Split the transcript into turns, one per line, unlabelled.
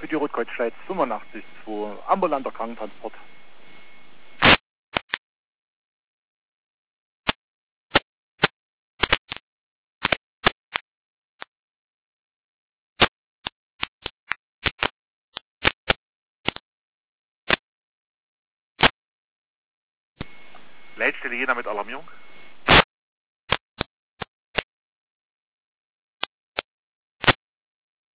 für die Rotkreuzschleiz 85 2, ambulanter Krankentransport.
Leitstelle Jena mit Alarmierung.